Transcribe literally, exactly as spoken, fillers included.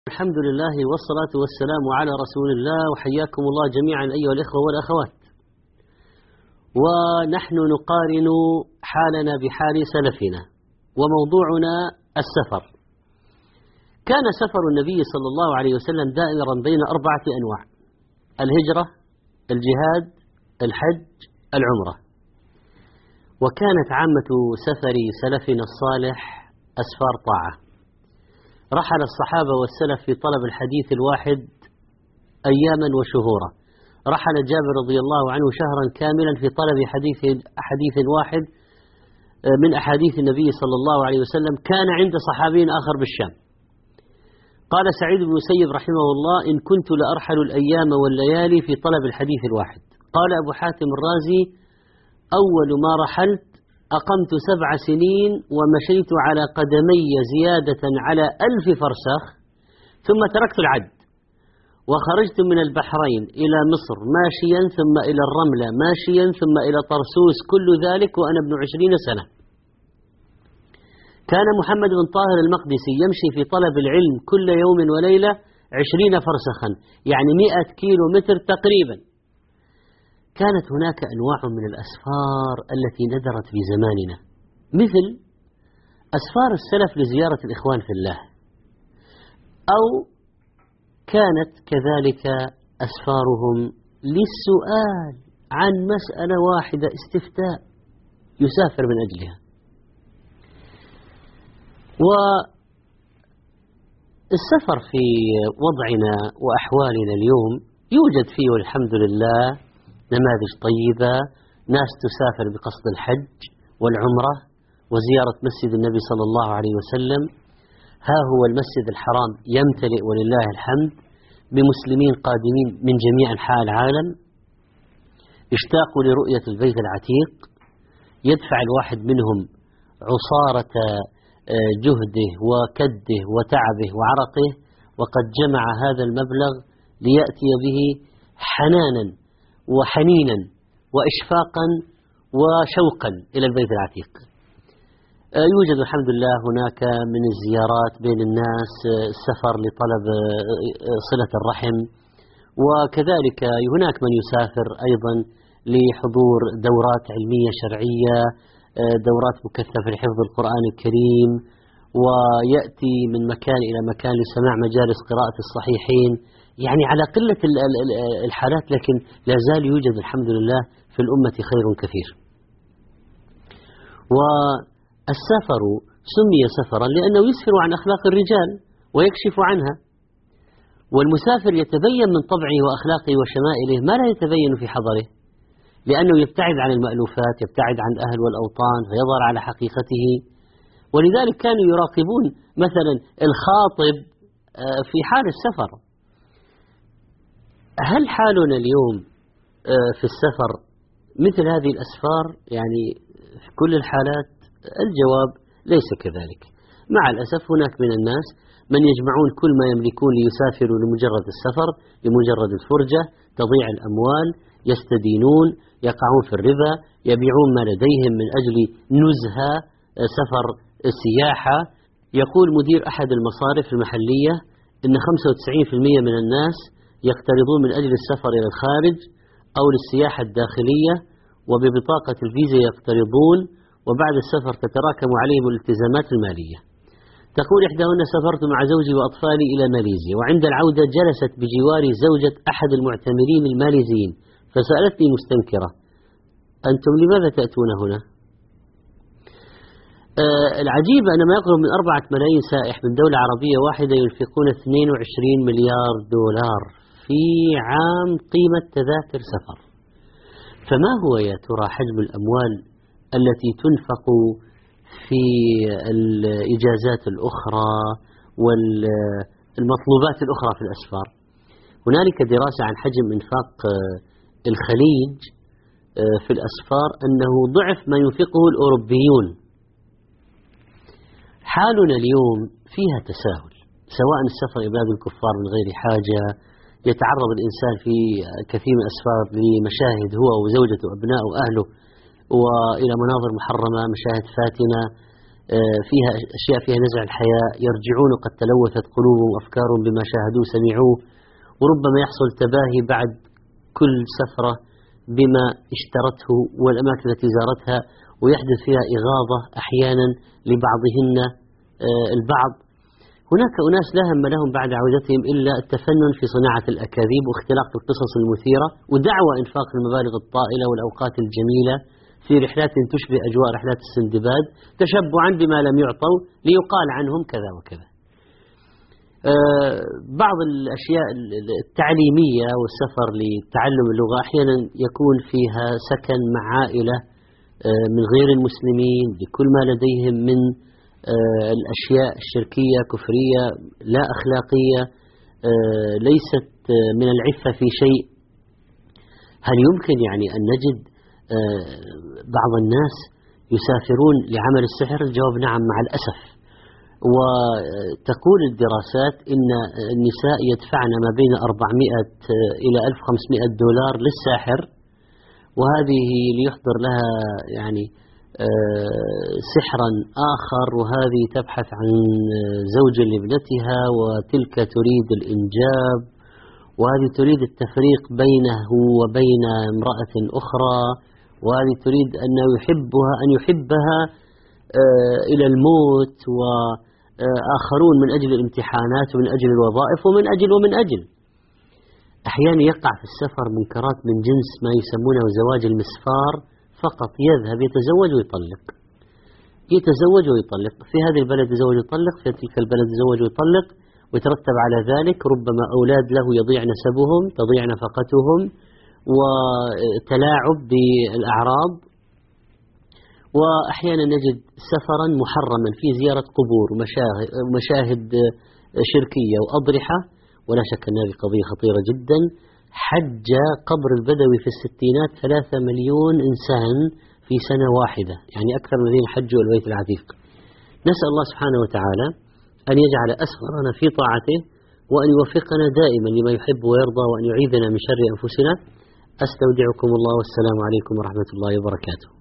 الحمد لله والصلاة والسلام على رسول الله، وحياكم الله جميعا أيها الإخوة والأخوات. ونحن نقارن حالنا بحال سلفنا، وموضوعنا السفر. كان سفر النبي صلى الله عليه وسلم دائرا بين أربعة أنواع: الهجرة، الجهاد، الحج، العمرة. وكانت عامة سفر سلفنا الصالح أسفار طاعة. رحل الصحابة والسلف في طلب الحديث الواحد أياما وشهورا. رحل جابر رضي الله عنه شهرا كاملا في طلب حديث حديث واحد من أحاديث النبي صلى الله عليه وسلم، كان عند صحابي آخر بالشام. قال سعيد بن المسيب رحمه الله: إن كنت لأرحل الأيام والليالي في طلب الحديث الواحد. قال أبو حاتم الرازي: أول ما رحلت أقمت سبع سنين ومشيت على قدمي زيادة على ألف فرسخ، ثم تركت العد وخرجت من البحرين إلى مصر ماشيا، ثم إلى الرملة ماشيا، ثم إلى طرسوس، كل ذلك وأنا ابن عشرين سنة. كان محمد بن طاهر المقدسي يمشي في طلب العلم كل يوم وليلة عشرين فرسخا، يعني مئة كيلو متر تقريبا. كانت هناك أنواع من الأسفار التي ندرت في زماننا، مثل أسفار السلف لزيارة الإخوان في الله، أو كانت كذلك أسفارهم للسؤال عن مسألة واحدة، استفتاء يسافر من أجلها. والسفر في وضعنا وأحوالنا اليوم يوجد فيه والحمد لله نماذج طيبة، ناس تسافر بقصد الحج والعمرة وزيارة مسجد النبي صلى الله عليه وسلم. ها هو المسجد الحرام يمتلئ ولله الحمد بمسلمين قادمين من جميع أنحاء العالم، اشتاقوا لرؤية البيت العتيق. يدفع الواحد منهم عصارة جهده وكده وتعبه وعرقه، وقد جمع هذا المبلغ ليأتي به حنانا وحنينا وإشفاقا وشوقا إلى البيت العتيق. يوجد الحمد لله هناك من الزيارات بين الناس، السفر لطلب صلة الرحم، وكذلك هناك من يسافر أيضا لحضور دورات علمية شرعية، دورات مكثفة لحفظ القرآن الكريم، ويأتي من مكان إلى مكان لسماع مجالس قراءة الصحيحين. يعني على قلة الحالات، لكن لا زال يوجد الحمد لله في الأمة خير كثير. والسفر سمي سفرا لأنه يسفر عن أخلاق الرجال ويكشف عنها، والمسافر يتبين من طبعه وأخلاقه وشمائله ما لا يتبين في حضره، لأنه يبتعد عن المألوفات، يبتعد عن الأهل والأوطان، فيظهر على حقيقته. ولذلك كانوا يراقبون مثلا الخاطب في حال السفر. هل حالنا اليوم في السفر مثل هذه الأسفار؟ يعني في كل الحالات الجواب ليس كذلك. مع الأسف هناك من الناس من يجمعون كل ما يملكون ليسافروا لمجرد السفر، لمجرد الفرجة، تضيع الأموال، يستدينون، يقعون في الربا، يبيعون ما لديهم من أجل نزهة، سفر السياحة. يقول مدير أحد المصارف المحلية إن خمسة وتسعين بالمئة من الناس يقترضون من أجل السفر إلى الخارج أو للسياحة الداخلية، وببطاقة الفيزا يقترضون، وبعد السفر تتراكم عليهم الالتزامات المالية. تقول إحداهن: سافرت مع زوجي وأطفالي إلى ماليزيا، وعند العودة جلست بجواري زوجة أحد المعتمرين الماليزيين، فسألتني مستنكرة: أنتم لماذا تأتون هنا؟ آه العجيب أن ما يقرب من أربعة ملايين سائح من دولة عربية واحدة ينفقون اثنين وعشرين مليار دولار في عام قيمة تذاكر سفر. فما هو يا ترى حجم الأموال التي تنفق في الإجازات الأخرى والمطلوبات الأخرى في الأسفار؟ هنالك دراسة عن حجم إنفاق الخليج في الأسفار أنه ضعف ما ينفقه الأوروبيون. حالنا اليوم فيها تساهل، سواء السفر إلى بلاد الكفار من غير حاجة، يتعرض الإنسان في كثير من الأسفار لمشاهد هو وزوجته وأبنائه وأهله، وإلى مناظر محرمة، مشاهد فاتنة، فيها أشياء فيها نزع الحياء، يرجعون قد تلوثت قلوبهم وأفكارهم بما شاهدوه سمعوه، وربما يحصل تباهي بعد كل سفرة بما اشترته والأماكن التي زارتها، ويحدث فيها إغاظة أحيانا لبعضهن البعض. هناك أناس لا هم لهم بعد عودتهم إلا التفنن في صناعة الأكاذيب واختلاق القصص المثيرة ودعوى إنفاق المبالغ الطائلة والأوقات الجميلة في رحلات تشبه أجواء رحلات السندباد تشبعا بما لم يعطوا ليقال عنهم كذا وكذا. أه بعض الأشياء التعليمية والسفر لتعلم اللغة أحيانا يكون فيها سكن مع عائلة أه من غير المسلمين بكل ما لديهم من أه الأشياء الشركية كفرية لا أخلاقية أه ليست من العفة في شيء. هل يمكن يعني أن نجد أه بعض الناس يسافرون لعمل السحر؟ الجواب نعم مع الأسف. وتقول الدراسات إن النساء يدفعن ما بين أربعمائة إلى ألف وخمسمائة دولار للساحر، وهذه ليحضر لها يعني سحرا آخر، وهذه تبحث عن زوج لابنتها، وتلك تريد الإنجاب، وهذه تريد التفريق بينه وبين امرأة أخرى، وهذه تريد أن يحبها أن يحبها إلى الموت، وآخرون من أجل الامتحانات ومن أجل الوظائف ومن أجل ومن أجل. أحيانا يقع في السفر منكرات من جنس ما يسمونه زواج المسفار، فقط يذهب يتزوج ويطلق، يتزوج ويطلق، في هذه البلد يتزوج ويطلق، في تلك البلد يتزوج ويطلق، ويترتب على ذلك ربما أولاد له يضيع نسبهم، تضيع نفقتهم، وتلاعب بالأعراض. وأحيانا نجد سفرا محرما في زيارة قبور ومشاهد شركية وأضرحة، ولا شك أن هذه قضية خطيرة جدا. حج قبر البدوي في الستينات ثلاثة مليون إنسان في سنة واحدة، يعني أكثر من الذين حجوا البيت العتيق. نسأل الله سبحانه وتعالى أن يجعل أسفرنا في طاعته، وأن يوفقنا دائما لما يحب ويرضى، وأن يعيذنا من شر أنفسنا. أستودعكم الله، والسلام عليكم ورحمة الله وبركاته.